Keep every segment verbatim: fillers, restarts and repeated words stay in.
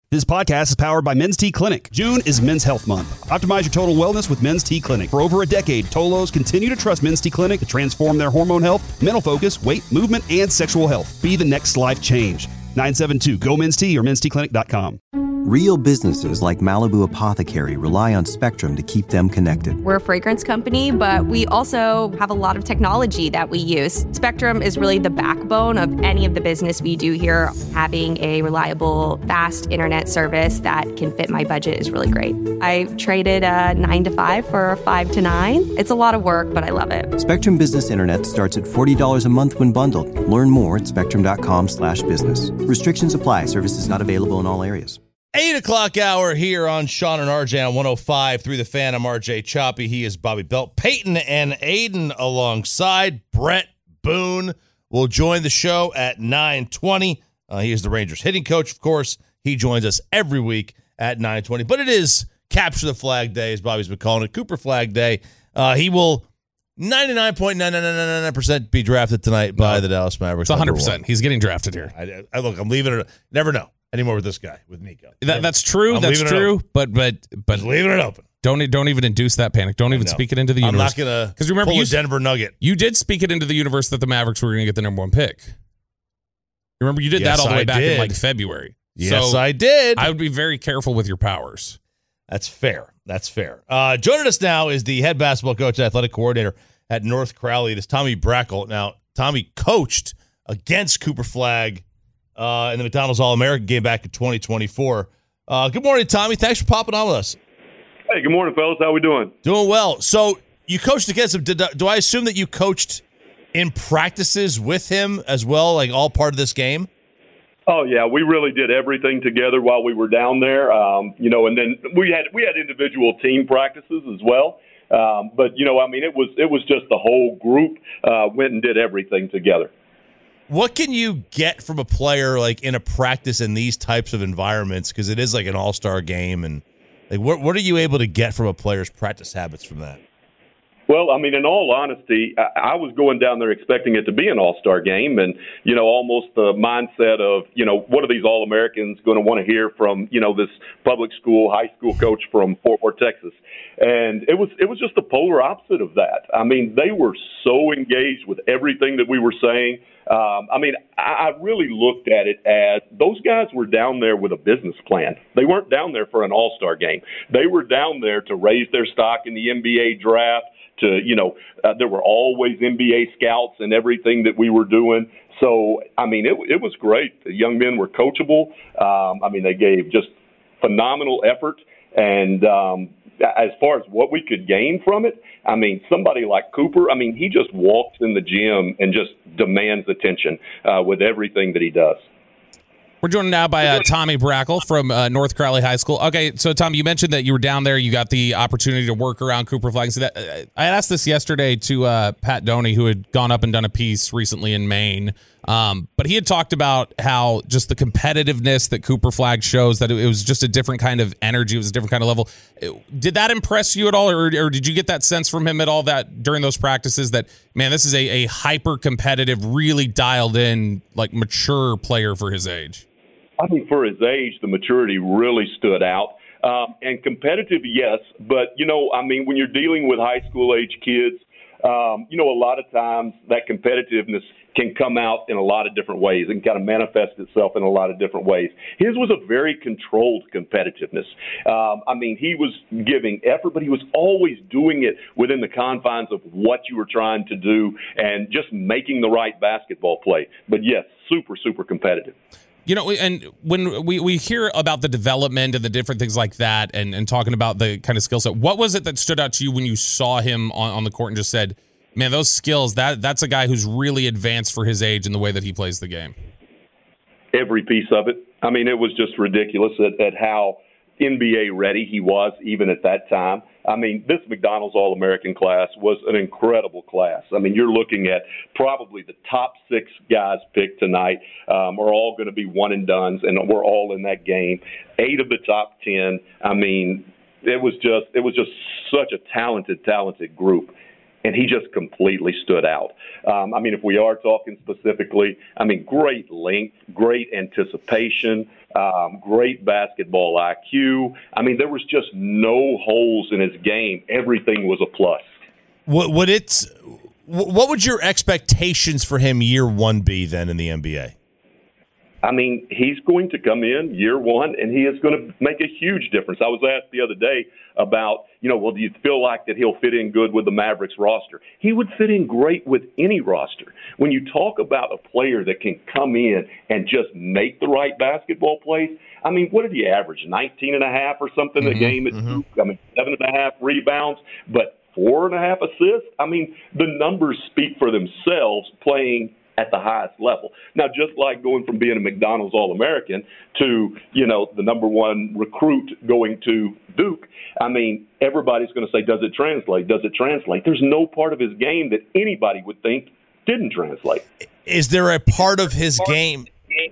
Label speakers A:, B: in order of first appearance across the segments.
A: This podcast is powered by Men's T Clinic. June is Men's Health Month. Optimize your total wellness with Men's T Clinic. For over a decade, Tolos continue to trust Men's T Clinic to transform their hormone health, mental focus, weight, movement, and sexual health. Be the next life change. nine seven two, G O Men's T or men's t clinic dot com.
B: Real businesses like Malibu Apothecary rely on Spectrum to keep them connected.
C: We're a fragrance company, but we also have a lot of technology that we use. Spectrum is really the backbone of any of the business we do here. Having a reliable, fast internet service that can fit my budget is really great. I traded a nine to five for a five to nine. It's a lot of work, but I love it.
B: Spectrum Business Internet starts at forty dollars a month when bundled. Learn more at spectrum.com slash business. Restrictions apply. Services not available in all areas.
D: eight o'clock hour here on Sean and R J on one oh five through the Fan. I'm R J Choppy. He is Bobby Belt. Peyton and Aiden alongside. Brett Boone will join the show at nine twenty. Uh, he is the Rangers hitting coach, of course. He joins us every week at nine twenty. But it is Capture the Flag Day, as Bobby's been calling it, Cooper Flag Day. Uh, he will ninety-nine point nine nine nine nine percent be drafted tonight by no, the Dallas Mavericks.
E: It's one hundred percent. He's getting drafted here.
D: I, I Look, I'm leaving it. Never know anymore with this guy, with Nico.
E: That, that's true.
D: I'm
E: that's true. But but but
D: Just leaving it open.
E: Don't don't even induce that panic. Don't even speak it into the universe.
D: I'm not gonna
E: because remember
D: pull
E: you
D: a Denver Nugget.
E: You did speak it into the universe that the Mavericks were going to get the number one pick. Remember you did
D: yes,
E: that all the way
D: I
E: back
D: did.
E: in like February.
D: Yes,
E: so
D: I did.
E: I would be very careful with your powers.
D: That's fair. That's fair. Uh, joining us now is the head basketball coach, athletic coordinator at North Crowley. It is Tommy Brackle. Now, Tommy coached against Cooper Flag uh, in the McDonald's All-American game back in twenty twenty-four. Uh, good morning, Tommy. Thanks for popping on with us.
F: Hey, good morning, fellas. How we doing?
D: Doing well. So you coached against him. Did, do I assume that you coached in practices with him as well, like all part of this game?
F: Oh yeah, we really did everything together while we were down there. Um, you know, and then we had we had individual team practices as well. Um, but you know, I mean, it was it was just the whole group uh, went and did everything together.
D: What can you get from a player like in a practice in these types of environments? Because it is like an all-star game, and like what what are you able to get from a player's practice habits from that?
F: Well, I mean, in all honesty, I, I was going down there expecting it to be an all-star game, and you know, almost the mindset of, you know, what are these All-Americans going to want to hear from, you know, this public school, high school coach from Fort Worth, Texas? And it was it was just the polar opposite of that. I mean, they were so engaged with everything that we were saying. Um, I mean, I, I really looked at it as those guys were down there with a business plan. They weren't down there for an all-star game. They were down there to raise their stock in the N B A draft. To, you know, uh, there were always N B A scouts and everything that we were doing. So, I mean, it, it was great. The young men were coachable. Um, I mean, they gave just phenomenal effort. And um, as far as what we could gain from it, I mean, somebody like Cooper, I mean, he just walks in the gym and just demands attention uh, with everything that he does.
E: We're joined now by uh, Tommy Brackle from uh, North Crowley High School. Okay, so Tommy, you mentioned that you were down there. You got the opportunity to work around Cooper Flag. So that, uh, I asked this yesterday to uh, Pat Doney, who had gone up and done a piece recently in Maine. Um, but he had talked about how just the competitiveness that Cooper Flag shows, that it was just a different kind of energy. It was a different kind of level. Did that impress you at all, or, or did you get that sense from him at all that during those practices that, man, this is a, a hyper-competitive, really dialed-in, like mature player for his age?
F: I think for his age, the maturity really stood out. Um, and competitive, yes. But, you know, I mean, when you're dealing with high school age kids, um, you know, a lot of times that competitiveness can come out in a lot of different ways and kind of manifest itself in a lot of different ways. His was a very controlled competitiveness. Um, I mean, he was giving effort, but he was always doing it within the confines of what you were trying to do and just making the right basketball play. But, yes, super, super competitive.
E: You know, and when we, we hear about the development and the different things like that and, and talking about the kind of skill set, what was it that stood out to you when you saw him on, on the court and just said, man, those skills, that that's a guy who's really advanced for his age in the way that he plays the game?
F: Every piece of it. I mean, it was just ridiculous at, at how N B A ready he was even at that time. I mean, this McDonald's All-American class was an incredible class. I mean, you're looking at probably the top six guys picked tonight um, are all going to be one and dones, and we're all in that game. Eight of the top ten. I mean, it was just it was just such a talented, talented group. and he just completely stood out. Um, I mean, if we are talking specifically, I mean, great length, great anticipation, um, great basketball I Q. I mean, there was just no holes in his game. Everything was a plus.
D: What would it's? What would your expectations for him year one be then in the N B A?
F: I mean, he's going to come in year one, and he is going to make a huge difference. I was asked the other day about, you know, well, do you feel like that he'll fit in good with the Mavericks roster? He would fit in great with any roster. When you talk about a player that can come in and just make the right basketball plays, I mean, what did he average, nineteen and a half or something mm-hmm, a game at mm-hmm. Duke? I mean, seven and a half rebounds, but four and a half assists? I mean, the numbers speak for themselves playing at the highest level. Now, just like going from being a McDonald's All-American to, you know, the number one recruit going to Duke, I mean, everybody's going to say, does it translate? Does it translate? There's no part of his game that anybody would think didn't translate.
D: Is there a part of his game,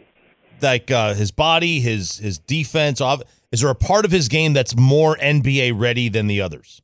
D: like uh, his body, his his defense, is there a part of his game that's more N B A ready than the others?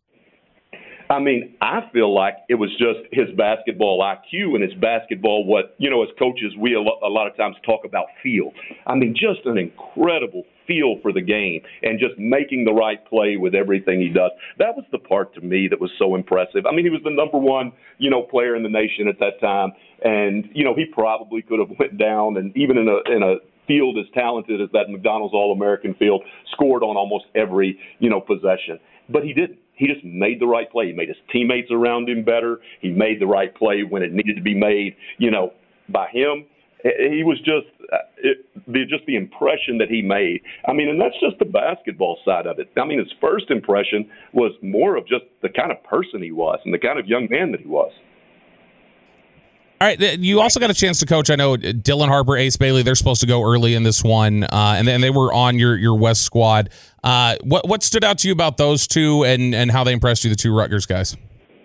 F: I mean, I feel like it was just his basketball I Q and his basketball, what, you know, as coaches, we a lot, a lot of times talk about feel. I mean, just an incredible feel for the game and just making the right play with everything he does. That was the part to me that was so impressive. I mean, he was the number one, you know, player in the nation at that time. And, you know, he probably could have went down and even in a, in a, field as talented as that McDonald's All-American field, scored on almost every, you know, possession. But he didn't. He just made the right play. He made his teammates around him better. He made the right play when it needed to be made, you know, by him. He was just it, the, just the impression that he made. I mean, and that's just the basketball side of it. I mean, his first impression was more of just the kind of person he was and the kind of young man that he was.
E: All right, you also got a chance to coach. I know Dylan Harper, Ace Bailey, they're supposed to go early in this one, uh, and then they were on your, your West squad. Uh, what what stood out to you about those two and, and how they impressed you, the two Rutgers guys?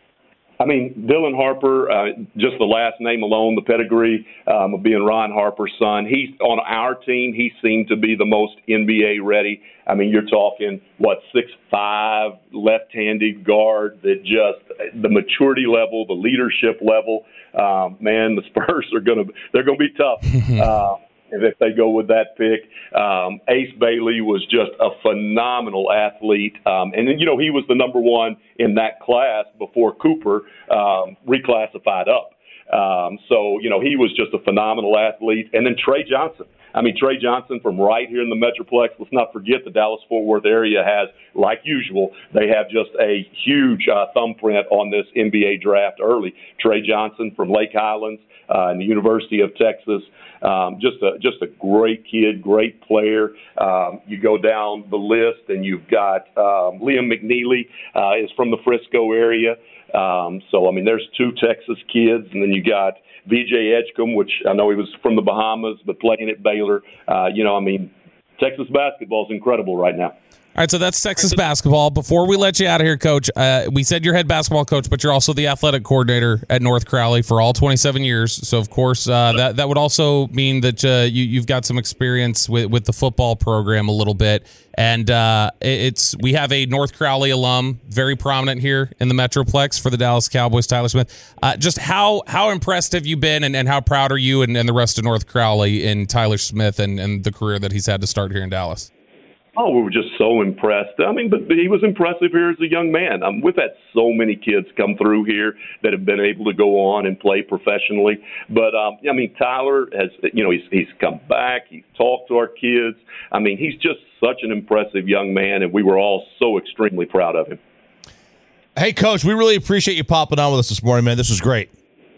F: I mean, Dylan Harper, uh, just the last name alone, the pedigree um, of being Ron Harper's son. He's on our team. He seemed to be the most N B A ready. I mean, you're talking, what, six five, left-handed guard that just the maturity level, the leadership level. Um, man, the Spurs are going to they're going to be tough. uh, if they go with that pick. Um, Ace Bailey was just a phenomenal athlete. Um, and, then, you know, he was the number one in that class before Cooper um, reclassified up. Um, so, you know, he was just a phenomenal athlete. And then Trey Johnson. I mean, Trey Johnson from right here in the Metroplex. Let's not forget the Dallas-Fort Worth area has, like usual, they have just a huge uh, thumbprint on this N B A draft early. Trey Johnson from Lake Highlands uh, and the University of Texas. Um, just a just a great kid, great player. Um, you go down the list, and you've got um, Liam McNeely uh, is from the Frisco area. Um, so, I mean, there's two Texas kids, and then you got V J Edgecombe, which I know he was from the Bahamas, but playing at Baylor. Uh, you know, I mean, Texas basketball is incredible right now.
E: All right, so that's Texas basketball. Before we let you out of here, Coach, uh, we said you're head basketball coach, but you're also the athletic coordinator at North Crowley for all twenty-seven years. So, of course, uh, that that would also mean that uh, you, you've got some experience with, with the football program a little bit. And uh, it's we have a North Crowley alum, very prominent here in the Metroplex for the Dallas Cowboys, Tyler Smith. Uh, just how how impressed have you been, and, and how proud are you and, and the rest of North Crowley in Tyler Smith and, and the career that he's had to start here in Dallas?
F: Oh, we were just so impressed. I mean, but he was impressive here as a young man. Um, we've had so many kids come through here that have been able to go on and play professionally. But, um, I mean, Tyler has, you know, he's, he's come back. He's talked to our kids. I mean, he's just such an impressive young man, and we were all so extremely proud of him.
D: Hey, Coach, we really appreciate you popping on with us this morning, man. This was great.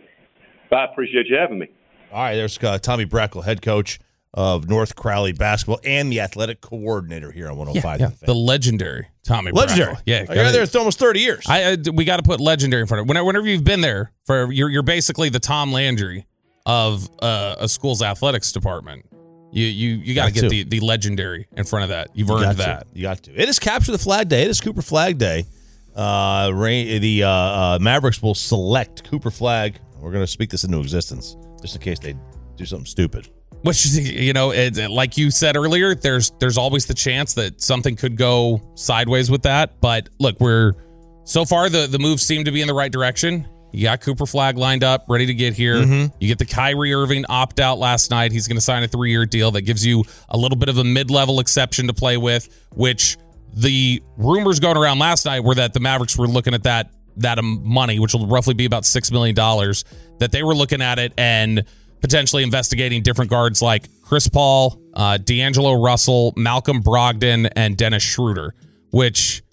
F: I appreciate you having me.
D: All right, there's uh, Tommy Brackle, head coach of North Crowley basketball and the athletic coordinator here on one oh five.
E: Yeah, yeah. The legendary Tommy
D: Legendary.
E: Brackle. Yeah,
D: oh, you're there for almost thirty years.
E: I, I we got to put legendary in front of it. Whenever, whenever you've been there, for you're you're basically the Tom Landry of uh, a school's athletics department. You you you got to get the, the legendary in front of that. You've earned
D: you
E: that.
D: To. You got to. It is Capture the Flag Day. It is Cooper Flag Day. Uh, rain, the uh, uh, Mavericks will select Cooper Flag. We're going to speak this into existence just in case they do something stupid.
E: Which, you know, it, like you said earlier, there's there's always the chance that something could go sideways with that. But look, we're so far, the, the moves seem to be in the right direction. You got Cooper Flagg lined up, ready to get here. Mm-hmm. You get the Kyrie Irving opt-out last night. He's going to sign a three-year deal that gives you a little bit of a mid-level exception to play with, which the rumors going around last night were that the Mavericks were looking at that that money, which will roughly be about six million dollars, that they were looking at it and potentially investigating different guards like Chris Paul, uh, D'Angelo Russell, Malcolm Brogdon, and Dennis Schroeder, which...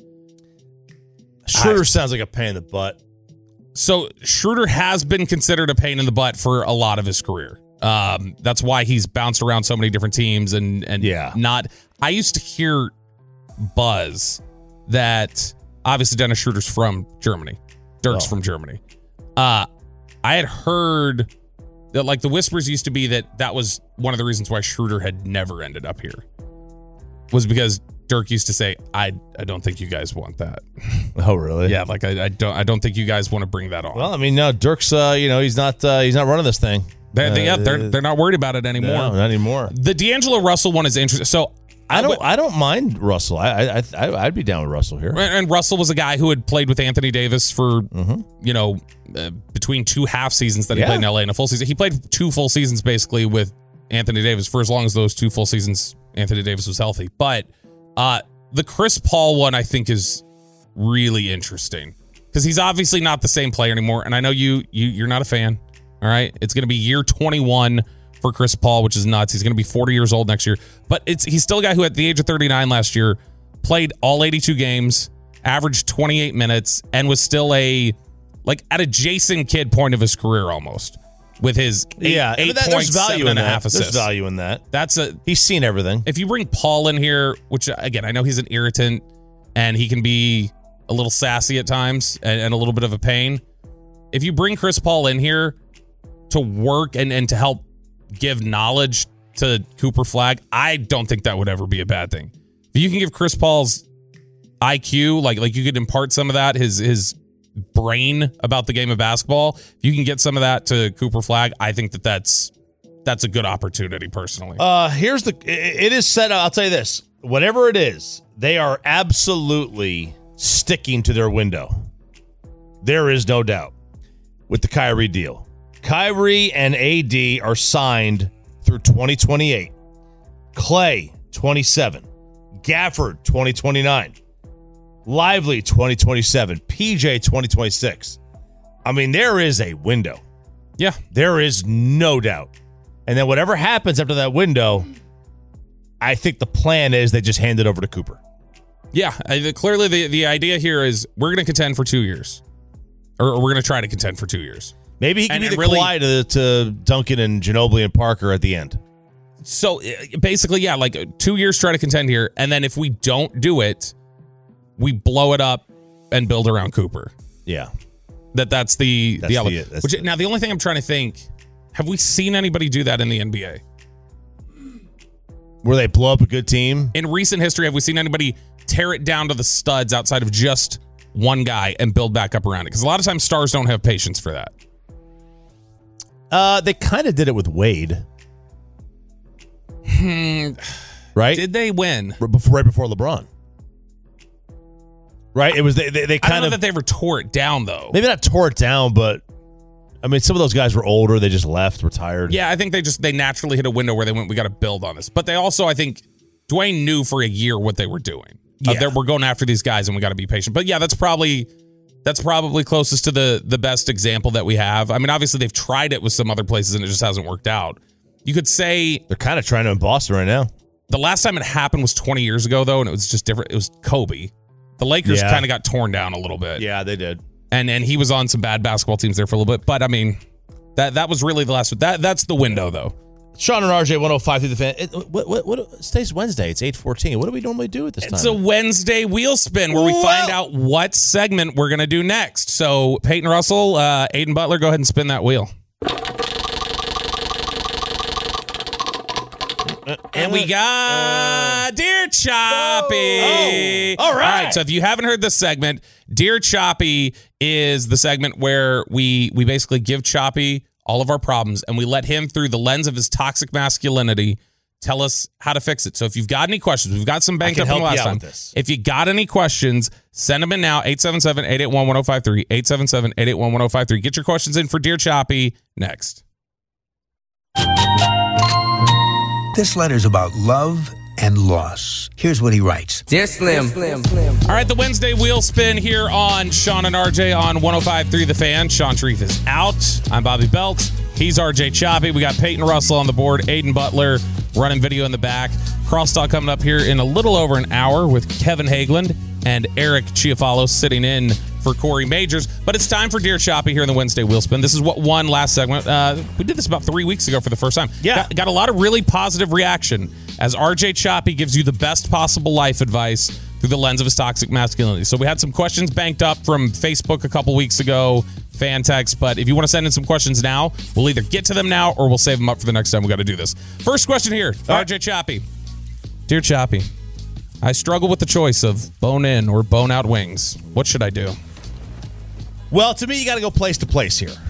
D: Schroeder
E: I,
D: sounds like a pain in the butt.
E: So Schroeder has been considered a pain in the butt for a lot of his career. Um, that's why he's bounced around so many different teams and and
D: yeah.
E: not. I used to hear buzz that obviously Dennis Schroeder's from Germany, Dirk's oh. from Germany. Uh, I had heard that like the whispers used to be that that was one of the reasons why Schroeder had never ended up here, was because Dirk used to say, I I don't think you guys want that.
D: Oh, really?
E: Yeah, like I, I don't I don't think you guys want to bring that on.
D: Well, I mean, no, Dirk's uh, you know, he's not uh, he's not running this thing.
E: They, they,
D: uh,
E: yeah, they're they're not worried about it anymore.
D: No, not anymore.
E: The D'Angelo Russell one is interesting. So
D: I don't I don't mind Russell. I I, I I'd be down with Russell here.
E: And Russell was a guy who had played with Anthony Davis for
D: mm-hmm.
E: you know uh, between two half seasons that he
D: yeah.
E: played in L A and a full season. He played two full seasons basically with Anthony Davis for as long as those two full seasons Anthony Davis was healthy. But uh the Chris Paul one, I think, is really interesting because he's obviously not the same player anymore. And I know you, you you're not a fan. All right. It's going to be year twenty-one for Chris Paul, which is nuts. He's going to be forty years old next year. But it's he's still a guy who, at the age of thirty-nine last year, played all eighty-two games, averaged twenty-eight minutes, and was still a, like, at a Jason Kidd point of his career almost. With his eight,
D: yeah,
E: eight
D: that,
E: points,
D: there's value
E: seven
D: in
E: and a
D: that.
E: half assists.
D: There's value in that.
E: That's a
D: he's seen everything.
E: If you bring Paul in here, which again I know he's an irritant and he can be a little sassy at times and, and a little bit of a pain. If you bring Chris Paul in here to work and, and to help give knowledge to Cooper Flagg, I don't think that would ever be a bad thing. If you can give Chris Paul's I Q, like like you could impart some of that, his his brain about the game of basketball, if you can get some of that to Cooper Flagg, I think that that's that's a good opportunity personally.
D: Uh here's the it is set up. I'll tell you this, whatever it is, they are absolutely sticking to their window. There is no doubt with the Kyrie deal. Kyrie and A D are signed through twenty twenty-eight. Clay twenty-seven, Gafford twenty twenty-nine, Lively twenty twenty-seven, P J twenty twenty-six. I mean, there is a window.
E: Yeah.
D: There is no doubt. And then whatever happens after that window, I think the plan is they just hand it over to Cooper.
E: Yeah. I, clearly, the, the idea here is we're going to contend for two years. Or, or we're going to try to contend for two years.
D: Maybe he can
E: and,
D: be
E: and
D: the
E: really,
D: Kawhi to, to Duncan and Ginobili and Parker at the end.
E: So, basically, yeah, like two years try to contend here. And then if we don't do it, we blow it up and build around Cooper.
D: Yeah.
E: That that's the
D: that's
E: the element.
D: The, that's
E: Which,
D: the,
E: now the only thing I'm trying to think, have we seen anybody do that in the N B A?
D: Where they blow up a good team?
E: In recent history, have we seen anybody tear it down to the studs outside of just one guy and build back up around it? Because a lot of times stars don't have patience for that.
D: Uh, they kind of did it with Wade.
E: Hmm.
D: Right?
E: Did they win?
D: Right before, right before LeBron. Right? It was they, they, they kind
E: I don't know
D: of
E: that they ever tore it down though.
D: Maybe not tore it down, but I mean, some of those guys were older. They just left, retired.
E: Yeah, I think they just they naturally hit a window where they went, we got to build on this. But they also, I think, Dwayne knew for a year what they were doing.
D: Yeah.
E: Uh, that we're going after these guys and we got to be patient. But yeah, that's probably that's probably closest to the the best example that we have. I mean, obviously they've tried it with some other places and it just hasn't worked out. You could say
D: they're kind of trying to in Boston right now.
E: The last time it happened was twenty years ago though, and it was just different. It was Kobe. The Lakers
D: yeah.
E: kind of got torn down a little bit.
D: Yeah, they did.
E: And and he was on some bad basketball teams there for a little bit. But I mean, that that was really the last. That that's the window though.
D: Sean and R J one oh five through the fan. It, what, what, what, today's Wednesday. It's eight fourteen. What do we normally do at this time?
E: It's a Wednesday wheel spin where we
D: Whoa.
E: find out what segment we're going to do next. So Peyton Russell, uh, Aiden Butler, go ahead and spin that wheel. And we got Dear Choppy.
D: Oh, all right.
E: All right. So if you haven't heard this segment, Dear Choppy is the segment where we we basically give Choppy all of our problems and we let him, through the lens of his toxic masculinity, tell us how to fix it. So if you've got any questions, we've got some banked up from last time. If you got any questions, send them in now. eight seven seven, eight eight one, one zero five three. eight seven seven, eight eight one, one zero five three. Get your questions in for Dear Choppy next.
G: This letter's about love and loss. Here's what he writes.
H: Dear Slim.
E: All right, the Wednesday wheel spin here on Sean and R J on one oh five point three The Fan. Sean Sharif is out. I'm Bobby Belt. He's R J Choppy. We got Peyton Russell on the board. Aiden Butler running video in the back. Crosstalk coming up here in a little over an hour with Kevin Hageland and Eric Chiafalo sitting in for Corey Majors. But it's time for Dear Choppy here in the Wednesday wheel spin. This is what won last segment. Uh, we did this about three weeks ago for the first time.
D: Yeah.
E: Got, got a lot of really positive reaction as R J Choppy gives you the best possible life advice through the lens of his toxic masculinity. So we had some questions banked up from Facebook a couple weeks ago, fan text, but if you want to send in some questions now, we'll either get to them now or we'll save them up for the next time we got to do this. First question here, All R J right. Choppy. Dear Choppy, I struggle with the choice of bone in or bone out wings. What should I do?
D: Well, to me, you got to go place to place here.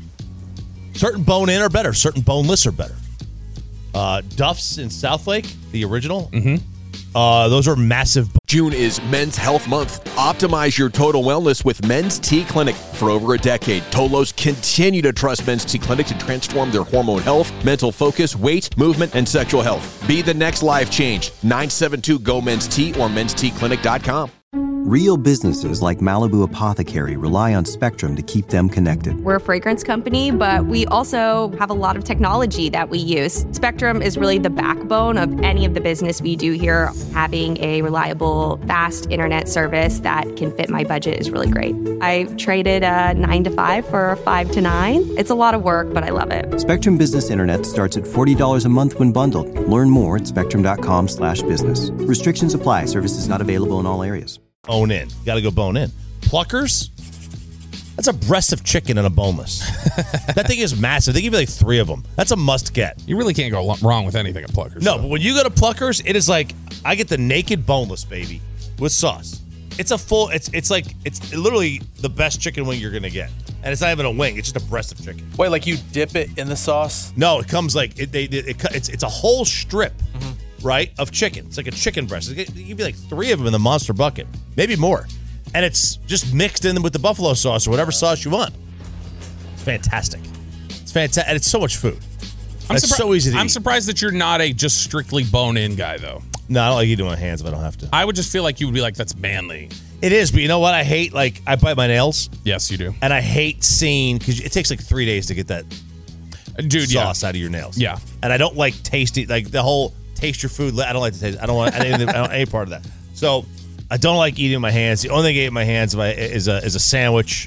D: Certain bone in are better. Certain boneless are better. Uh, Duff's in Southlake, the original.
E: Mm-hmm.
D: Uh, those are massive.
I: June is Men's Health Month. Optimize your total wellness with Men's T Clinic. For over a decade, Tolos continue to trust Men's T Clinic to transform their hormone health, mental focus, weight, movement, and sexual health. Be the next life change. nine seven two, G O, Men's T or men's t clinic dot com.
B: Real businesses like Malibu Apothecary rely on Spectrum to keep them connected.
C: We're a fragrance company, but we also have a lot of technology that we use. Spectrum is really the backbone of any of the business we do here. Having a reliable, fast internet service that can fit my budget is really great. I traded a nine to five for a five to nine. It's a lot of work, but I love it.
B: Spectrum Business Internet starts at forty dollars a month when bundled. Learn more at spectrum.com slash business. Restrictions apply. Services not available in all areas.
D: Bone in. You got to go bone in. Pluckers? That's a breast of chicken and a boneless. That thing is massive. They give you like three of them. That's a must get.
E: You really can't go wrong with anything at Pluckers.
D: No,
E: so.
D: but when you go to Pluckers, it is like, I get the naked boneless, baby, with sauce. It's a full, it's it's like, it's literally the best chicken wing you're going to get. And it's not even a wing. It's just a breast of chicken.
H: Wait, like you dip it in the sauce?
D: No, it comes like, it, they, it, it, it's, it's a whole strip. Mm-hmm. Right, of chicken. It's like a chicken breast. They give you like three of them in the monster bucket, maybe more, and it's just mixed in with the buffalo sauce or whatever sauce you want. It's fantastic. It's fantastic, and it's so much food.
E: I'm
D: it's
E: surpri-
D: so easy to
E: I'm
D: eat.
E: surprised that you're not a just strictly bone-in guy, though.
D: No, I don't like eating with my hands if I don't have to.
E: I would just feel like you would be like, that's manly.
D: It is, but you know what? I hate, like, I bite my nails.
E: Yes, you do.
D: And I hate seeing, because it takes like three days to get that
E: Dude,
D: sauce
E: yeah.
D: out of your nails.
E: Yeah.
D: And I don't like tasting, like the whole taste your food. I don't like to taste. I don't want I don't, I don't any part of that. So I don't like eating with my hands. The only thing I eat with my hands is a is a sandwich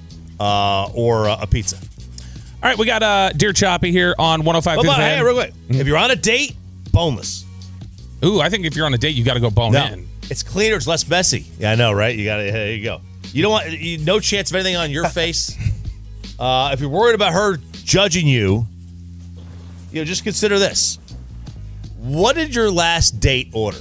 D: uh, or a pizza.
E: All right, we got uh, Dear Choppy here on one oh five.
D: But, but, hey, real quick. Mm-hmm. If you're on a date, boneless.
E: Ooh, I think if you're on a date, you got to go bone
D: no,
E: in.
D: It's cleaner. It's less messy. Yeah, I know, right? You got to. There you go. You don't want you, no chance of anything on your face. Uh, if you're worried about her judging you, you know, just consider this. What did your last date order?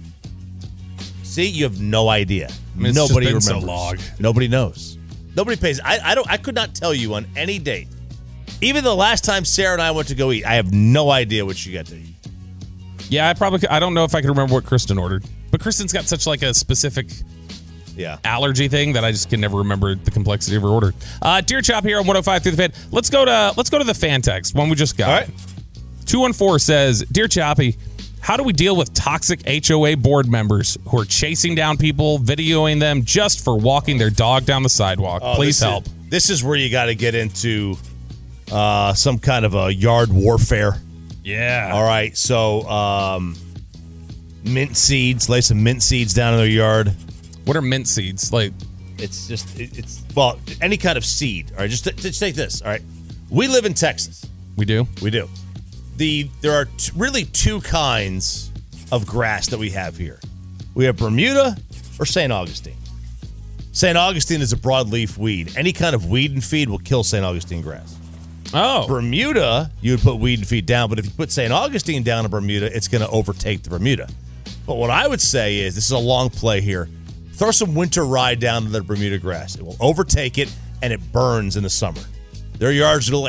D: See, you have no idea.
E: I mean, it's
D: Nobody
E: just been
D: remembers.
E: so long.
D: Nobody knows. Nobody pays. I, I don't. I could not tell you on any date. Even the last time Sarah and I went to go eat, I have no idea what she got to eat.
E: Yeah, I probably. I don't know if I can remember what Kristen ordered, but Kristen's got such like a specific.
D: Yeah.
E: Allergy thing that I just can never remember the complexity of her order. Uh, Dear Chop here on one oh five through the fan. Let's go to let's go to the fan text, one we just got.
D: All right.
E: two one four says, Dear Choppy, how do we deal with toxic H O A board members who are chasing down people, videoing them just for walking their dog down the sidewalk?
D: Oh,
E: Please
D: this
E: help.
D: Is, this is where you got to get into uh, some kind of a yard warfare.
E: Yeah.
D: All right. So um, mint seeds, lay some mint seeds down in their yard.
E: What are mint seeds? Like,
D: it's just it, it's well, any kind of seed. All right, just, just take this. All right, we live in Texas.
E: We do.
D: We do. The there are t- really two kinds of grass that we have here. We have Bermuda or Saint Augustine. Saint Augustine is a broadleaf weed. Any kind of weed and feed will kill Saint Augustine grass.
E: Oh.
D: Bermuda, you would put weed and feed down, but if you put Saint Augustine down in Bermuda, it's going to overtake the Bermuda. But what I would say is, this is a long play here. Throw some winter rye down to the Bermuda grass. It will overtake it, and it burns in the summer. Their yards are like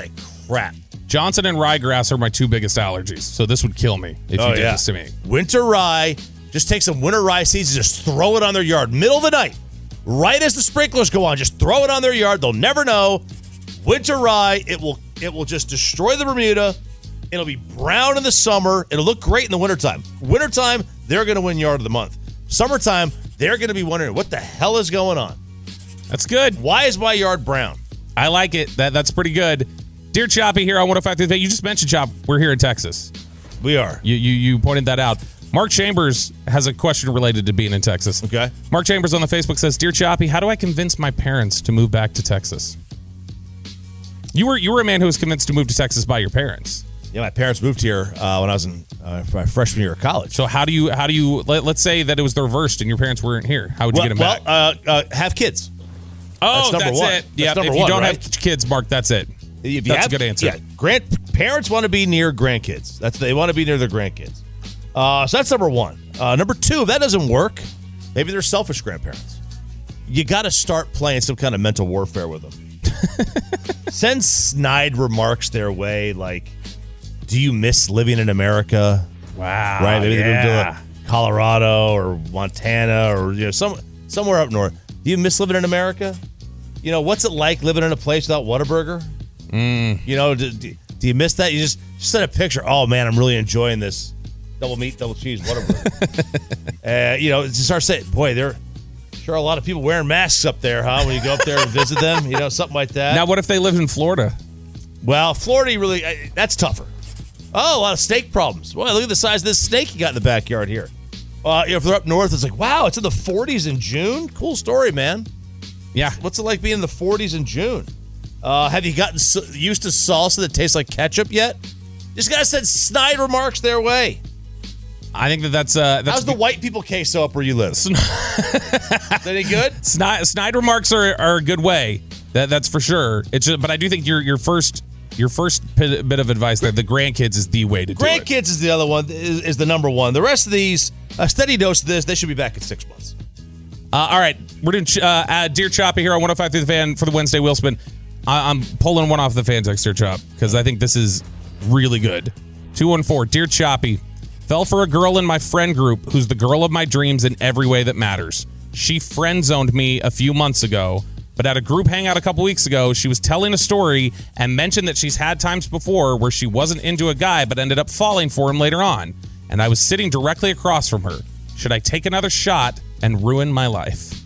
D: crap.
E: Johnson and ryegrass are my two biggest allergies, so this would kill me if
D: Oh,
E: you did
D: yeah.
E: this to me.
D: Winter rye, just take some winter rye seeds and just throw it on their yard. Middle of the night, right as the sprinklers go on, just throw it on their yard. They'll never know. Winter rye, it will it will just destroy the Bermuda. It'll be brown in the summer. It'll look great in the wintertime. Wintertime, they're going to win yard of the month. Summertime, they're going to be wondering, what the hell is going on?
E: That's good.
D: Why is my yard brown?
E: I like it. That That's pretty good. Dear Choppy here on one oh five through the Fan. You just mentioned, Chop, we're here in Texas.
D: We are.
E: You, you you pointed that out. Mark Chambers has a question related to being in Texas.
D: Okay.
E: Mark Chambers on the Facebook says, Dear Choppy, how do I convince my parents to move back to Texas? You were you were a man who was convinced to move to Texas by your parents.
D: Yeah, my parents moved here uh, when I was in uh, my freshman year of college.
E: So how do you how do you let, let's say that it was the reverse and your parents weren't here? How would you
D: well,
E: get them
D: well,
E: back?
D: Uh, uh, have kids.
E: Oh,
D: that's number
E: that's
D: one.
E: it.
D: That's
E: Yeah, if
D: number
E: you
D: one,
E: don't
D: right?
E: have kids, Mark, that's it.
D: If you
E: That's
D: have,
E: a good answer.
D: Yeah, grandparents want to be near grandkids. That's they want to be near their grandkids. Uh, so that's number one. Uh, number two, if that doesn't work, maybe they're selfish grandparents. You got to start playing some kind of mental warfare with them. Send snide remarks their way, like, "Do you miss living in America?"
E: Wow,
D: right? Maybe
E: yeah.
D: they moved to Colorado or Montana or you know some somewhere up north. Do you miss living in America? You know, what's it like living in a place without Whataburger?
E: Mm.
D: You know, do, do, do you miss that? You just, just send a picture. Oh, man, I'm really enjoying this double meat, double cheese, Whataburger. uh, you know, just start saying, boy, there sure are a lot of people wearing masks up there, huh? When you go up there and visit them, you know, something like that.
E: Now, what if they lived in Florida?
D: Well, Florida, you really, uh, that's tougher. Oh, a lot of snake problems. Well, look at the size of this snake you got in the backyard here. Uh, you know, if they're up north, it's like, wow, it's in the forties in June. Cool story, man.
E: Yeah.
D: What's it like being in the forties in June? Uh, have you gotten so, used to salsa that tastes like ketchup yet? Just gotta send snide remarks their way.
E: I think that that's uh. That's
D: How's the white people queso up where you live? Is that any good?
E: Snide, snide remarks are, are a good way. That that's for sure. It's just, but I do think your your first your first bit, bit of advice there, the grandkids is the way to do it.
D: Grandkids is the other one. Is, is the number one. The rest of these, a steady dose of this, they should be back in six months.
E: Uh, all right, we're doing uh, uh, Dear Choppy here on one oh five through the Fan for the Wednesday wheel spin. I- I'm pulling one off the fan text here, Chop, because I think this is really good. two one four, Dear Choppy, fell for a girl in my friend group who's the girl of my dreams in every way that matters. She friend zoned me a few months ago, but at a group hangout a couple weeks ago, she was telling a story and mentioned that she's had times before where she wasn't into a guy but ended up falling for him later on. And I was sitting directly across from her. Should I take another shot and ruin my life?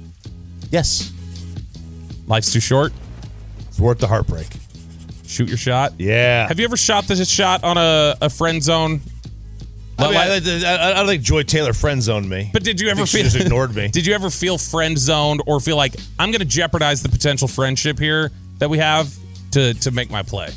D: Yes.
E: Life's too short.
D: It's worth the heartbreak.
E: Shoot your shot.
D: Yeah.
E: Have you ever shot this shot on a, a friend zone?
D: I, mean, I, I, I don't think Joy Taylor friend zoned me.
E: But did you
D: I
E: ever
D: think she
E: feel
D: just ignored me?
E: Did you ever feel friend zoned or feel like I'm going to jeopardize the potential friendship here that we have to to make my play?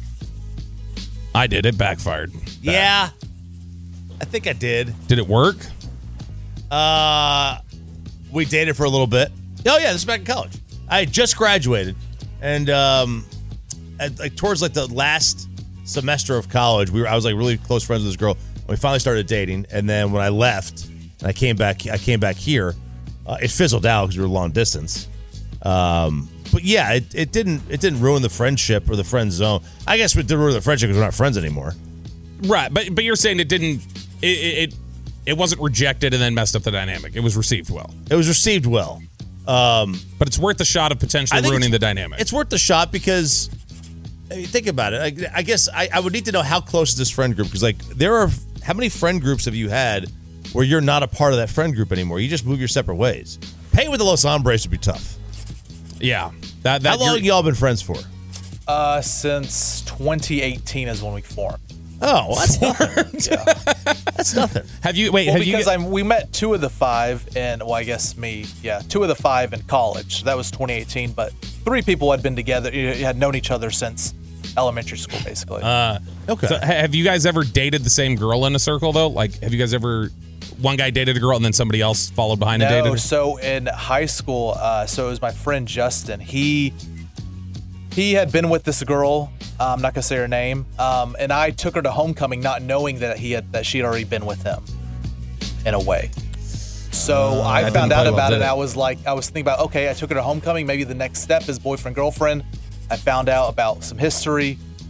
E: I did. It backfired.
D: Yeah. I think I did.
E: Did it work?
D: Uh, we dated for a little bit. Oh yeah, this is back in college. I had just graduated, and um, at, like towards like the last semester of college, we were I was like really close friends with this girl. And we finally started dating, and then when I left and I came back, I came back here. Uh, it fizzled out because we were long distance. Um, but yeah, it, it didn't it didn't ruin the friendship or the friend zone. I guess it did ruin the friendship because we're not friends anymore.
E: Right, but but you're saying it didn't. It, it it wasn't rejected and then messed up the dynamic. It was received well.
D: It was received well. Um,
E: but it's worth the shot of potentially ruining the dynamic.
D: It's worth the shot because, I mean, think about it. I, I guess I, I would need to know how close is this friend group because, like, there are how many friend groups have you had where you're not a part of that friend group anymore? You just move your separate ways. Paying with the Los Hombres would be tough.
E: Yeah. That, that
D: how long have y'all been friends for?
H: Uh, since twenty eighteen is when we formed.
D: Oh, well, that's nothing. Yeah. That's nothing.
E: Have you wait?
H: Well,
E: have
H: because
E: you?
H: I'm, we met two of the five, and well, I guess me, yeah, two of the five in college. So that was twenty eighteen. But three people had been together, you had known each other since elementary school, basically.
E: Uh,
D: okay.
E: So have you guys ever dated the same girl in a circle though? Like, have you guys ever? One guy dated a girl and then somebody else followed behind
H: no,
E: and dated her?
H: So in high school, uh, so it was my friend Justin. He he had been with this girl. Uh, I'm not gonna say her name. Um, and I took her to homecoming, not knowing that he had that she had already been with him, in a way. So
E: Uh,
H: I
E: that
H: found
E: didn't
H: out
E: play well,
H: about it.
E: did
H: And
E: it?
H: I was like, I was thinking about, okay, I took her to homecoming. Maybe the next step is boyfriend girlfriend. I found out about some history.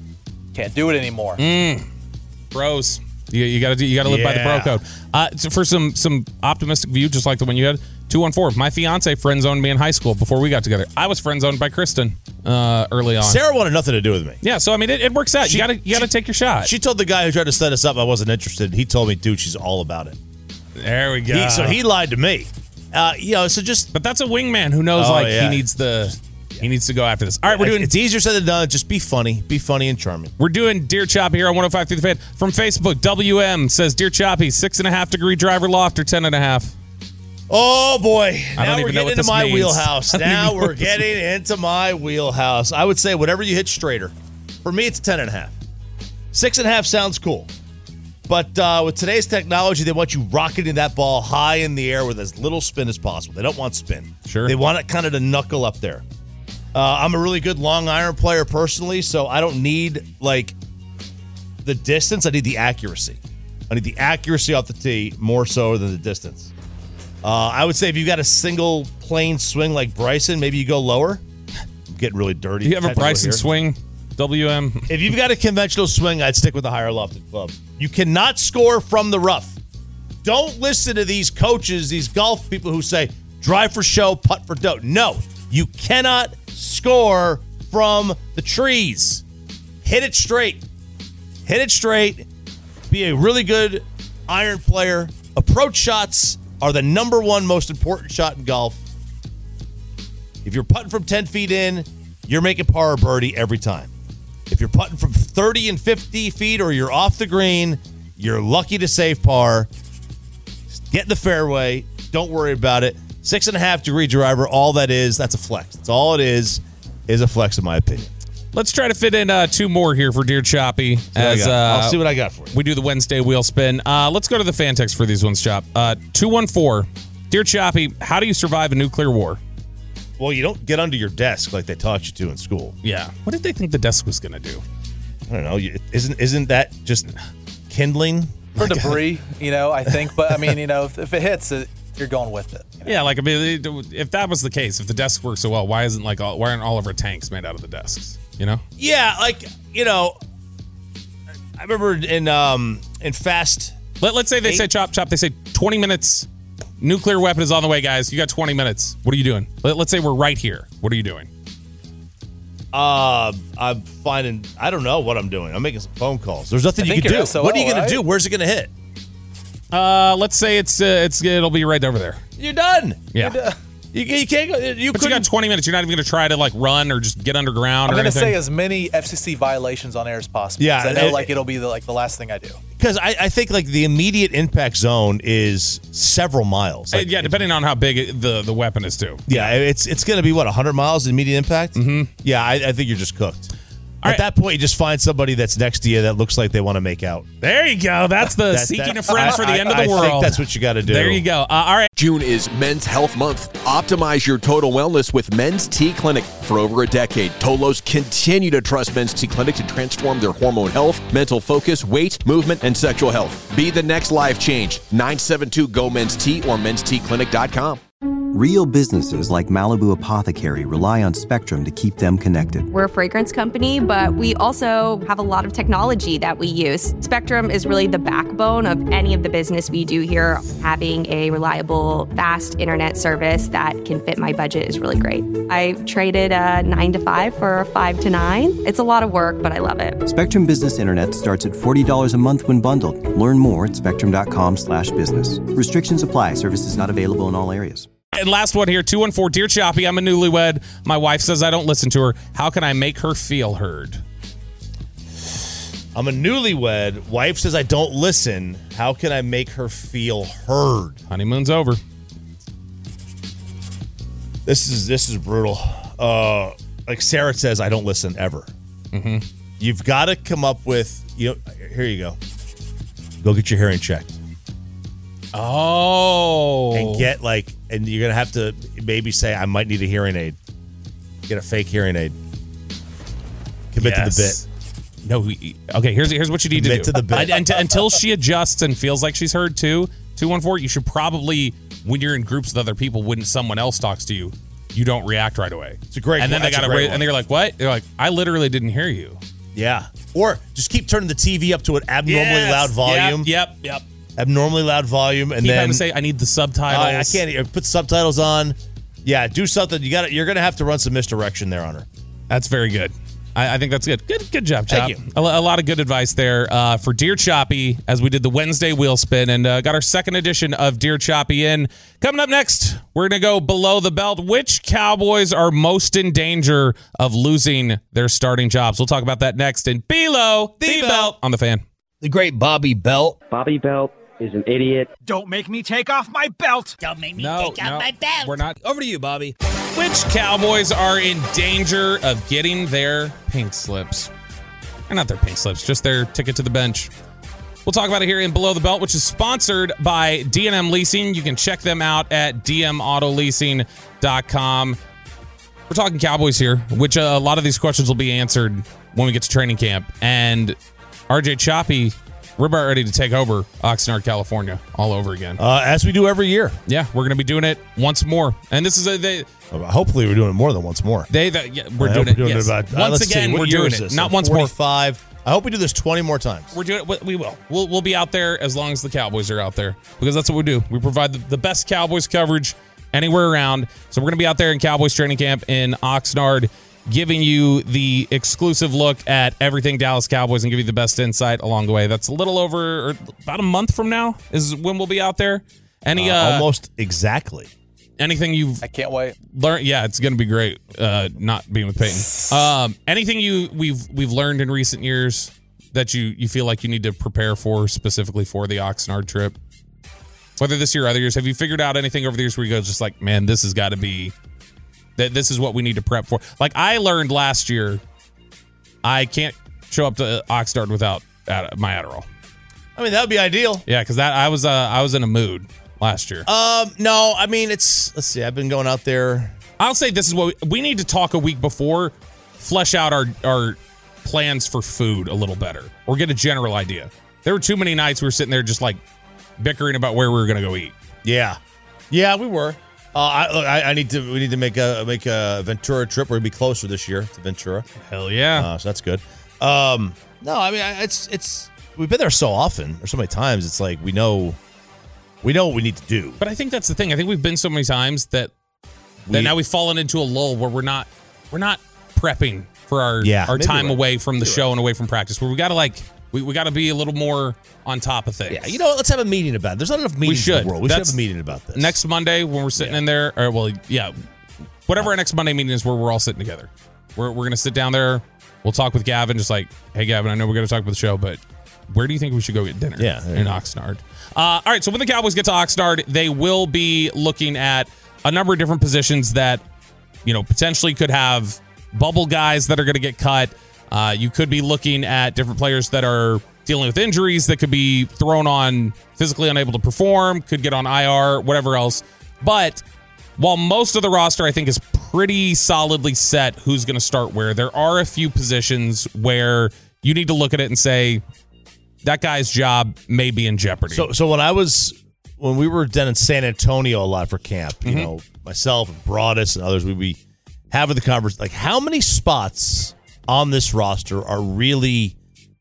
H: Can't do it anymore.
E: Mm. Bros. You, you gotta do. You gotta live yeah. by the bro code. Uh, so for some some optimistic view, just like the one you had, two one four. My fiance friend zoned me in high school before we got together. I was friend zoned by Kristen uh, early on.
D: Sarah wanted nothing to do with me.
E: Yeah, so I mean, it, it works out. She, you gotta you gotta
D: she,
E: take your shot.
D: She told the guy who tried to set us up I wasn't interested. He told me, dude, she's all about it.
E: There we go.
D: He, so he lied to me. Uh, you know, so just.
E: But that's a wingman who knows, oh, like yeah. he needs the. He needs to go after this. All right, we're doing.
D: It's easier said than done. Just be funny. Be funny and charming.
E: We're doing Dear Choppy here on one oh five through the Fan. From Facebook, W M says, Dear Choppy, six and a half degree driver loft or ten and a half?
D: Oh, boy.
E: I
D: now
E: don't
D: we're
E: even know
D: getting
E: what
D: into
E: this
D: my
E: means.
D: wheelhouse. Now we're getting into my wheelhouse. I would say whatever you hit straighter. For me, it's ten and a half. Six and a half sounds cool. But uh, with today's technology, they want you rocketing that ball high in the air with as little spin as possible. They don't want spin.
E: Sure.
D: They want it kind of to knuckle up there. Uh, I'm a really good long iron player personally, so I don't need, like, the distance. I need the accuracy. I need the accuracy off the tee more so than the distance. Uh, I would say if you've got a single plane swing like Bryson, maybe you go lower. I'm getting really dirty.
E: Do you have a Bryson here. swing, W M?
D: If you've got a conventional swing, I'd stick with the higher lofted club. You cannot score from the rough. Don't listen to these coaches, these golf people who say, drive for show, putt for dough. No, you cannot score from the trees. Hit it straight. Hit it straight. Be a really good iron player. Approach shots are the number one most important shot in golf. If you're putting from ten feet in, you're making par or birdie every time. If you're putting from thirty and fifty feet or you're off the green, you're lucky to save par. Just get in the fairway. Don't worry about it. Six and a half degree driver, all that is, that's a flex. That's all it is, is a flex in my opinion.
E: Let's try to fit in uh, two more here for Dear Choppy. As uh,
D: I'll see what I got for you.
E: We do the Wednesday wheel spin. Uh, let's go to the fan text for these ones, Chop. Uh, two one four. Dear Choppy, how do you survive a nuclear war?
D: Well, you don't get under your desk like they taught you to in school.
E: Yeah. What did they think the desk was going to do?
D: I don't know. Isn't isn't that just kindling?
H: For like, debris, you know, I think. But, I mean, you know, if, if it hits it, you're going with it. You know? Yeah,
E: like I mean, if that was the case, if the desk works so well, why isn't like all, why aren't all of our tanks made out of the desks? You know?
D: Yeah, like you know, I remember in um in Fast.
E: Let, let's say they eight. say chop chop. They say twenty minutes. Nuclear weapon is on the way, guys. You got twenty minutes. What are you doing? Let, let's say we're right here. What are you doing?
D: Uh, I'm finding. I don't know what I'm doing. I'm making some phone calls. There's nothing
H: I
D: you can do.
H: S O L,
D: what are you going
H: right?
D: to do? Where's it going to hit?
E: Uh, let's say it's uh, it's it'll be right over there.
D: You're done.
E: Yeah.
D: You're done. You, you can't go. You
E: but you got twenty minutes. You're not even going to try to like run or just get underground.
H: I'm
E: going to
H: say as many F C C violations on air as possible.
D: Yeah,
H: I know
D: it,
H: like it'll be the, like the last thing I do.
D: Because I, I think like the immediate impact zone is several miles. Like,
E: uh, yeah, depending on how big it, the the weapon is too.
D: Yeah, it's it's going to be what one hundred miles immediate impact.
E: Mm-hmm.
D: Yeah, I, I think you're just cooked.
E: All
D: At
E: right.
D: that point, you just find somebody that's next to you that looks like they want to make out.
E: There you go. That's the
D: that,
E: seeking
D: that,
E: a friend
D: I,
E: for the
D: I,
E: end of
D: I
E: the world.
D: I think that's what you got to do.
E: There you go. Uh, all right.
I: June is Men's Health Month. Optimize your total wellness with Men's T Clinic. For over a decade, Tolos continue to trust Men's T Clinic to transform their hormone health, mental focus, weight, movement, and sexual health. Be the next life change. nine seven two G O Men's T or men's t clinic dot com.
B: Real businesses like Malibu Apothecary rely on Spectrum to keep them connected.
C: We're a fragrance company, but we also have a lot of technology that we use. Spectrum is really the backbone of any of the business we do here. Having a reliable, fast internet service that can fit my budget is really great. I traded a nine to five for a five to nine. It's a lot of work, but I love it.
B: Spectrum Business Internet starts at forty dollars a month when bundled. Learn more at spectrum.com slash business. Restrictions apply. Services not available in all areas.
E: And last one here, two one four. Dear Choppy, I'm a newlywed. My wife says I don't listen to her. How can I make her feel heard?
D: I'm a newlywed. Wife says I don't listen. How can I make her feel heard?
E: Honeymoon's over.
D: This is this is brutal. Uh, like Sarah says, I don't listen ever.
E: Mm-hmm.
D: You've got to come up with, you know, here you go. Go get your hearing checked.
E: Oh.
D: And get like, and you're going to have to maybe say, I might need a hearing aid. Get a fake hearing aid. Commit
E: yes.
D: to the bit.
E: No, we, okay, here's here's what you need
D: Commit
E: to do.
D: to the bit.
E: I, until, until she adjusts and feels like she's heard too, two one four, you should probably, when you're in groups with other people, when someone else talks to you, you don't react right away.
D: It's a great
E: And then they
D: that's
E: got
D: a
E: to
D: great
E: and they're like, what? They're like, I literally didn't hear you.
D: Yeah. Or just keep turning the T V up to an abnormally
E: Yes.
D: loud volume.
E: Yep, yep, yep.
D: Abnormally loud volume, and
E: Keep
D: then
E: having to say, I need the subtitles.
D: I, I can't or put subtitles on. Yeah, do something. You got. You're gonna have to run some misdirection there on her.
E: That's very good. I, I think that's good. Good, good job, Chop.
D: Thank you.
E: A, a lot of good advice there uh, for Dear Choppy as we did the Wednesday wheel spin and uh, got our second edition of Dear Choppy in. Coming up next, we're going to go below the belt. Which Cowboys are most in danger of losing their starting jobs? We'll talk about that next in Below the, the belt. belt on the Fan.
D: The great Bobby Belt.
J: Bobby Belt is an idiot.
K: Don't make me take off my belt.
L: Don't make me
E: no,
L: take off
E: no,
L: my belt.
E: We're not.
D: Over to you, Bobby.
E: Which Cowboys are in danger of getting their pink slips? Or not their pink slips, just their ticket to the bench. We'll talk about it here in Below the Belt, which is sponsored by D and M Leasing. You can check them out at d m auto leasing dot com. We're talking Cowboys here, which uh, a lot of these questions will be answered when we get to training camp. And R J Choppy, we're about ready to take over Oxnard, California, all over again.
D: Uh, as we do every year.
E: Yeah, we're going to be doing it once more. And this is a... They,
D: Hopefully we're doing it more than once more.
E: They that yeah, we're
D: I
E: doing
D: hope
E: it.
D: We're doing
E: yes.
D: it about,
E: once
D: uh,
E: again,
D: see,
E: we're doing it. Not once more.
D: forty-five. I hope we do this twenty more times.
E: We're doing it. We will. We'll we'll be out there as long as the Cowboys are out there because that's what we do. We provide the, the best Cowboys coverage anywhere around. So we're going to be out there in Cowboys training camp in Oxnard, giving you the exclusive look at everything Dallas Cowboys and give you the best insight along the way. That's a little over or about a month from now is when we'll be out there. Any uh,
D: uh, almost exactly.
E: Anything you've
H: I can't wait.
E: learned? Yeah, it's going to be great. Uh, not being with Peyton. Um, anything you we've we've learned in recent years that you you feel like you need to prepare for specifically for the Oxnard trip, whether this year or other years? Have you figured out anything over the years where you go just like, man, this has got to be that this is what we need to prep for? Like I learned last year, I can't show up to Oxnard without Ad- my Adderall.
D: I mean, that would be ideal.
E: Yeah, because that I was uh, I was in a mood last year.
D: Um, no, I mean it's. Let's see. I've been going out there.
E: I'll say this is what we, we need to talk a week before, flesh out our our plans for food a little better, or get a general idea. There were too many nights we were sitting there just like bickering about where we were going to go eat.
D: Yeah, yeah, we were. Uh, I, look, I, I need to. We need to make a make a Ventura trip. We're gonna be closer this year to Ventura.
E: Hell yeah!
D: Uh, so that's good. Um, no, I mean it's it's. We've been there so often, or so many times. It's like we know. We know what we need to do.
E: But I think that's the thing. I think we've been so many times that that
D: We-
E: now we've fallen into a lull where we're not we're not prepping for our
D: Yeah,
E: our
D: maybe
E: time
D: right.
E: away from the
D: Maybe
E: show
D: right.
E: and away from practice. Where we got to like we, we got to be a little more on top of things.
D: Yeah, you know what? Let's have a meeting about it. There's not enough meetings
E: we should.
D: in the world. We
E: That's
D: should have a meeting about this.
E: Next Monday when we're sitting
D: Yeah.
E: in there, or well, yeah, whatever our next Monday meeting is, where we're all sitting together. We're we're gonna sit down there. We'll talk with Gavin, just like, hey, Gavin, I know we're gonna talk about the show, but where do you think we should go get dinner?
D: Yeah, there
E: in
D: you go.
E: Oxnard. Uh, all right, so when the Cowboys get to Oxnard, they will be looking at a number of different positions that, you know, potentially could have bubble guys that are going to get cut. Uh, you could be looking at different players that are dealing with injuries that could be thrown on, physically unable to perform, could get on I R, whatever else. But while most of the roster, I think, is pretty solidly set who's going to start where, there are a few positions where you need to look at it and say, that guy's job may be in jeopardy.
D: So, so when I was when we were down in San Antonio a lot for camp, you
E: Mhm.
D: know, myself and Broadus and others, we'd be having the conversation like, how many spots on this roster are really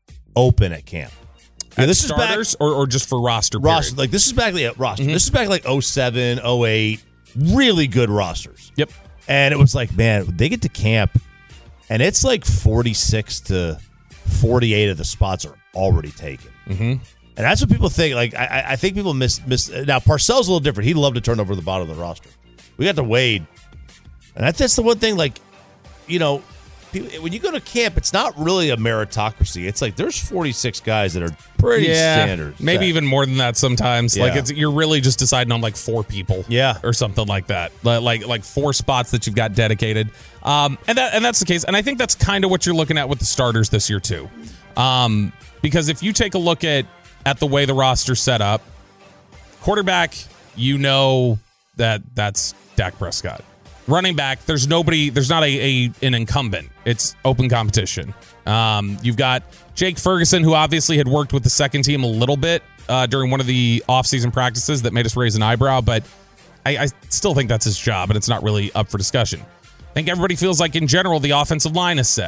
D: open at camp? Now,
E: At
D: this is back
E: starters or, or just for roster
D: roster.
E: period?
D: Like this is back like roster.
E: Mhm.
D: This is back like oh seven, oh eight, really good rosters.
E: Yep.
D: And it was like, man, they get to camp, and it's like forty-six to forty-eight of the spots are already taken.
E: Mm-hmm.
D: And that's what people think. Like, I, I think people miss miss. Now, Parcells a little different. He'd love to turn over the bottom of the roster. We got to Wade, and that's that's the one thing. Like, you know, people, when you go to camp, it's not really a meritocracy. It's like there's forty-six guys that are pretty
E: yeah,
D: standard.
E: maybe
D: set.
E: even more than that sometimes. Like
D: Yeah.
E: it's you're really just deciding on like four people,
D: Yeah.
E: or something like that. Like like, like four spots that you've got dedicated. Um, and that and that's the case. And I think that's kind of what you're looking at with the starters this year too. Um, because if you take a look at at the way the roster's set up, quarterback, you know that that's Dak Prescott. Running back, there's nobody, there's not a, a an incumbent. It's open competition. Um, you've got Jake Ferguson, who obviously had worked with the second team a little bit uh, during one of the offseason practices that made us raise an eyebrow, but I, I still think that's his job, and it's not really up for discussion. I think everybody feels like, in general, the offensive line is set.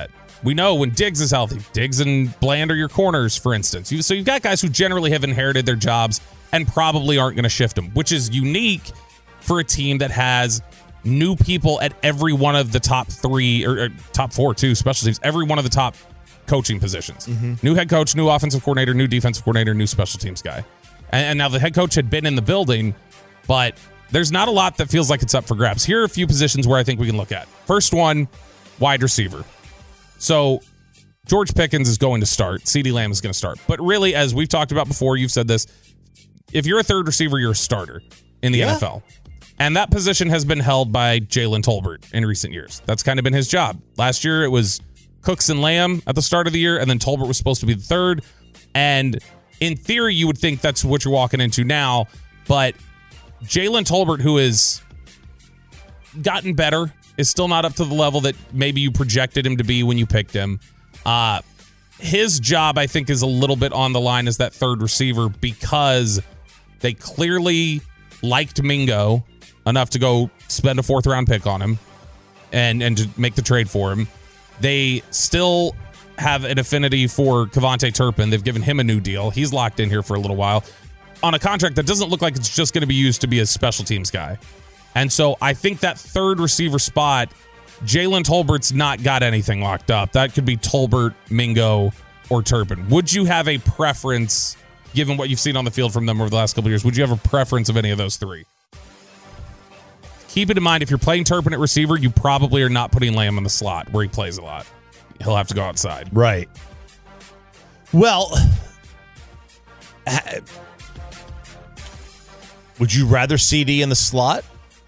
E: We know when Diggs is healthy, Diggs and Bland are your corners, for instance. You, so you've got guys who generally have inherited their jobs and probably aren't going to shift them, which is unique for a team that has new people at every one of the top three, or, or top four, too, special teams, every one of the top coaching positions. Mm-hmm. New head coach, new offensive coordinator, new defensive coordinator, new special teams guy. And, and now the head coach had been in the building, but there's not a lot that feels like it's up for grabs. Here are a few positions where I think we can look at. First one, wide receiver. So George Pickens is going to start. CeeDee Lamb is going to start. But really, as we've talked about before, you've said this, if you're a third receiver, you're a starter in the yeah. N F L. And that position has been held by Jalen Tolbert in recent years. That's kind of been his job. Last year, it was Cooks and Lamb at the start of the year, and then Tolbert was supposed to be the third. And in theory, you would think that's what you're walking into now. But Jalen Tolbert, who has gotten better, is still not up to the level that maybe you projected him to be when you picked him. Uh, his job, I think, is a little bit on the line as that third receiver because they clearly liked Mingo enough to go spend a fourth round pick on him and, and to make the trade for him. They still have an affinity for Kevontae Turpin. They've given him a new deal. He's locked in here for a little while on a contract that doesn't look like it's just going to be used to be a special teams guy. And so I think that third receiver spot, Jalen Tolbert's not got anything locked up. That could be Tolbert, Mingo, or Turpin. Would you have a preference, given what you've seen on the field from them over the last couple of years? Would you have a preference of any of those three? Keep it in mind, if you're playing Turpin at receiver, you probably are not putting Lamb in the slot where he plays a lot. He'll have to go outside.
D: Right. Well, would you rather C D in the slot?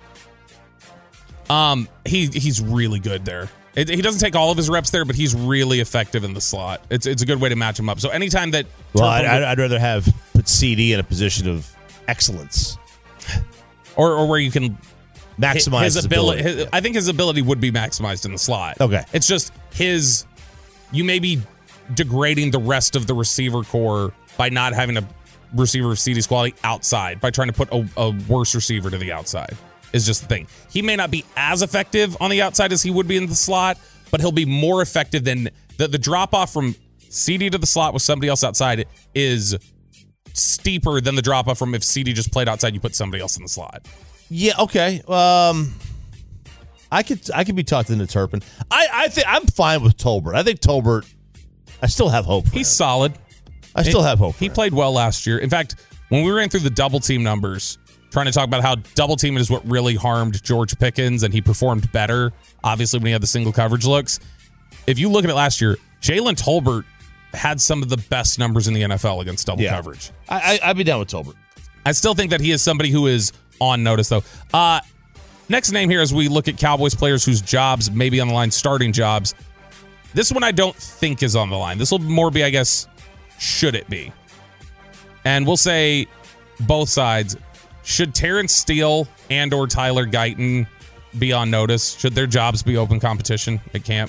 E: Um, he he's really good there. It, he doesn't take all of his reps there, but he's really effective in the slot. It's it's a good way to match him up. So anytime that,
D: well, I'd, would, I'd rather have put C D in a position of excellence,
E: or or where you can
D: maximize
E: his, his ability.
D: ability.
E: His, I think his ability would be maximized in the slot.
D: Okay,
E: it's just his. You may be degrading the rest of the receiver core by not having a receiver of C D's quality outside, by trying to put a, a worse receiver to the outside. Is just the thing. He may not be as effective on the outside as he would be in the slot, but he'll be more effective than the, the drop off from C D to the slot with somebody else outside is steeper than the drop off from if C D just played outside, you put somebody else in the slot.
D: Yeah, okay. Um, I could I could be talked into Turpin. I I think I'm fine with Tolbert. I think Tolbert. I still have hope for
E: He's
D: him.
E: solid.
D: I still have hope for
E: He
D: him.
E: played well last year. In fact, when we ran through the double team numbers, trying to talk about how double teaming is what really harmed George Pickens, and he performed better, obviously, when he had the single coverage looks. If you look at it last year, Jalen Tolbert had some of the best numbers in the N F L against double
D: yeah.
E: coverage.
D: I, I, I'd be down with Tolbert.
E: I still think that he is somebody who is on notice, though. Uh, next name here, as we look at Cowboys players whose jobs may be on the line, starting jobs. This one I don't think is on the line. This will more be, I guess, should it be? And we'll say both sides. Should Terrence Steele and or Tyler Guyton be on notice? Should their jobs be open competition at camp?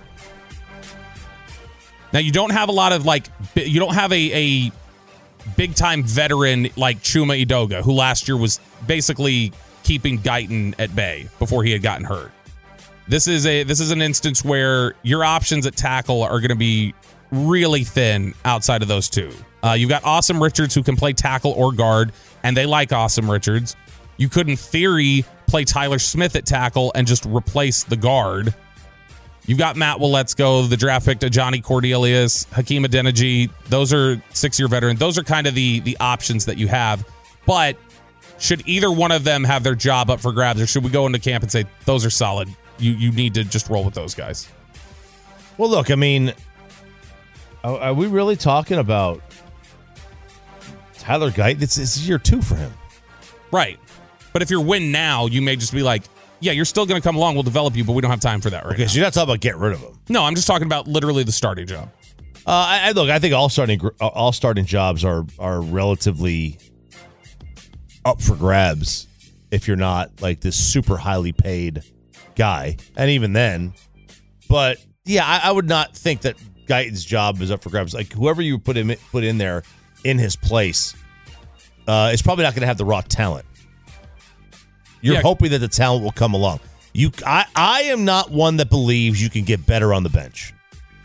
E: Now, you don't have a lot of, like, you don't have a, a big-time veteran like Chuma Edoga, who last year was basically keeping Guyton at bay before he had gotten hurt. This is a this is an instance where your options at tackle are going to be really thin outside of those two. Uh, you've got Awesome Richards, who can play tackle or guard, and they like Awesome Richards. You could, in theory, play Tyler Smith at tackle and just replace the guard. You've got Matt Waletzko, the draft pick to Johnny Cornelius, Hakeem Adeniji. Those are six-year veterans. Those are kind of the, the options that you have. But should either one of them have their job up for grabs, or should we go into camp and say, those are solid? You, you need to just roll with those guys.
D: Well, look, I mean, are, are we really talking about Tyler Guyton? It's, it's year two for him.
E: Right. But if you're win now, you may just be like, yeah, you're still going to come along. We'll develop you, but we don't have time for that right
D: okay,
E: now.
D: So you're not talking about getting rid of him.
E: No, I'm just talking about literally the starting job.
D: Uh, I, I look, I think all starting all starting jobs are are relatively up for grabs if you're not like this super highly paid guy, and even then. But yeah, I, I would not think that Guyton's job is up for grabs. Like whoever you put him put in there in his place uh, is probably not going to have the raw talent. You're yeah. hoping that the talent will come along. You, I, I am not one that believes you can get better on the bench.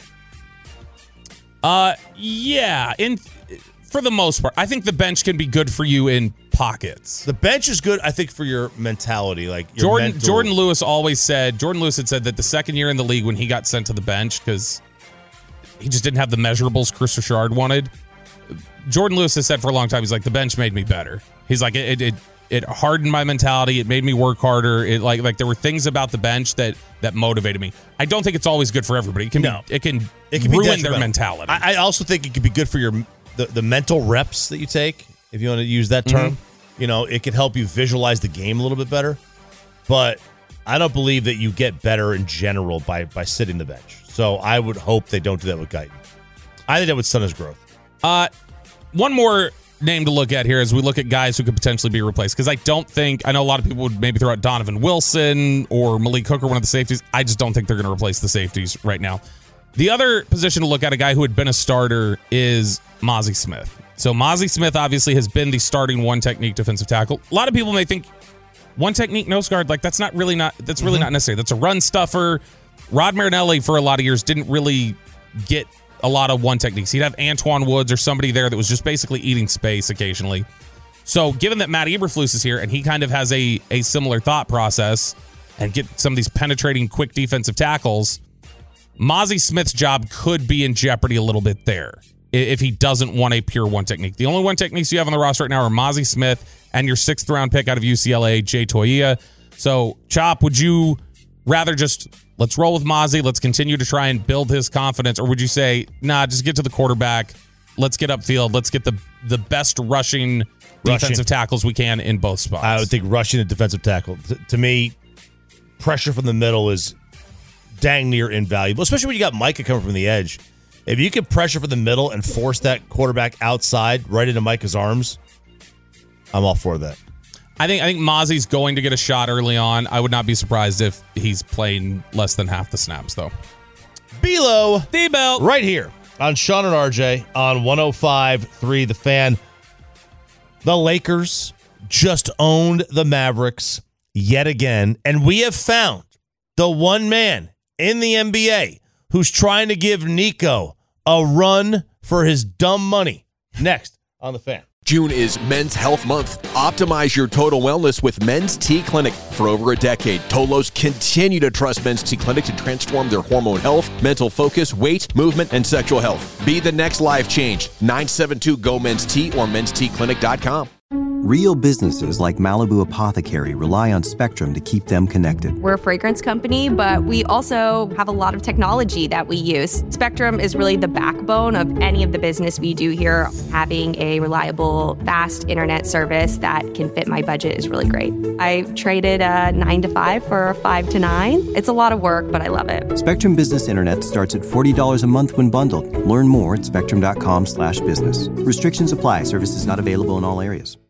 E: Uh, yeah, in for the most part. I think the bench can be good for you in pockets.
D: The bench is good, I think, for your mentality. Like your
E: Jordan
D: mental-
E: Jordan Lewis always said, Jordan Lewis had said that the second year in the league when he got sent to the bench because he just didn't have the measurables Chris Richard wanted. Jordan Lewis has said for a long time, he's like, the bench made me better. He's like, it it it hardened my mentality. It made me work harder. It like like there were things about the bench that that motivated me. I don't think it's always good for everybody. It can
D: No.
E: be, it can
D: It can be
E: ruin their
D: detrimental.
E: mentality.
D: I, I also think it could be good for your the, the mental reps that you take, if you want to use that term.
E: Mm-hmm.
D: You know, it can help you visualize the game a little bit better. But I don't believe that you get better in general by by sitting the bench. So I would hope they don't do that with Guyton. I think that would stunt his growth.
E: Uh, one more name to look at here as we look at guys who could potentially be replaced. Because I don't think, I know a lot of people would maybe throw out Donovan Wilson or Malik Hooker, one of the safeties. I just don't think they're going to replace the safeties right now. The other position to look at, a guy who had been a starter, is Mozzie Smith. So Mozzie Smith obviously has been the starting one technique defensive tackle. A lot of people may think one technique nose guard, like that's not really not, that's really mm-hmm. not necessary. That's a run stuffer. Rod Marinelli for a lot of years didn't really get a lot of one techniques. He'd have Antoine Woods or somebody there that was just basically eating space occasionally. So given that Matt Eberflus is here and he kind of has a, a similar thought process and get some of these penetrating quick defensive tackles, Mozzie Smith's job could be in jeopardy a little bit there if he doesn't want a pure one technique. The only one techniques you have on the roster right now are Mozzie Smith and your sixth round pick out of U C L A, Jay Toia. So Chop, would you rather just let's roll with Mozzie, let's continue to try and build his confidence, or would you say, nah, just get to the quarterback, let's get upfield, let's get the the best rushing, rushing. defensive tackles we can in both spots?
D: I would think rushing a defensive tackle. T- to me, pressure from the middle is dang near invaluable, especially when you got Micah coming from the edge. If you can pressure from the middle and force that quarterback outside right into Micah's arms, I'm all for that.
E: I think I think Mozzie's going to get a shot early on. I would not be surprised if he's playing less than half the snaps, though.
D: Below
E: D-Belt.
D: Right here on Sean and R J on one oh five point three The Fan. The Lakers just owned the Mavericks yet again, and we have found the one man in the N B A who's trying to give Nico a run for his dumb money. Next on The Fan.
I: June is Men's Health Month. Optimize your total wellness with Men's T Clinic. For over a decade, Tolos continue to trust Men's T Clinic to transform their hormone health, mental focus, weight, movement, and sexual health. Be the next life change. nine seven two G O Men's T or men's t clinic dot com.
B: Real businesses like Malibu Apothecary rely on Spectrum to keep them connected.
C: We're a fragrance company, but we also have a lot of technology that we use. Spectrum is really the backbone of any of the business we do here. Having a reliable, fast internet service that can fit my budget is really great. I traded a nine to five for a five to nine. It's a lot of work, but I love it.
B: Spectrum Business Internet starts at forty dollars a month when bundled. Learn more at spectrum dot com slash business. Restrictions apply. Services not available in all areas.